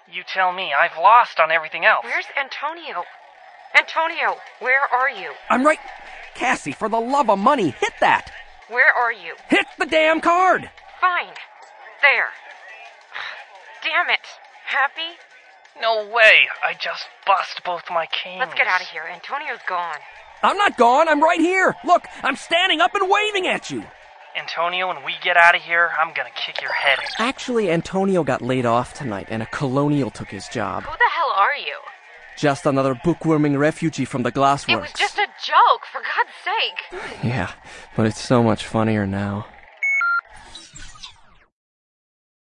You tell me. I've lost on everything else. Where's Antonio? Antonio, where are you? I'm right... Cassie, for the love of money, hit that! Where are you? Hit the damn card! Fine. There. Damn it. Happy? No way. I just bust both my canes. Let's get out of here. Antonio's gone. I'm not gone. I'm right here. Look, I'm standing up and waving at you. Antonio, when we get out of here, I'm gonna kick your head in. Actually, Antonio got laid off tonight, and a colonial took his job. Who the hell are you? Just another bookworming refugee from the glassworks. It was just a joke, for God's sake. Yeah, but it's so much funnier now.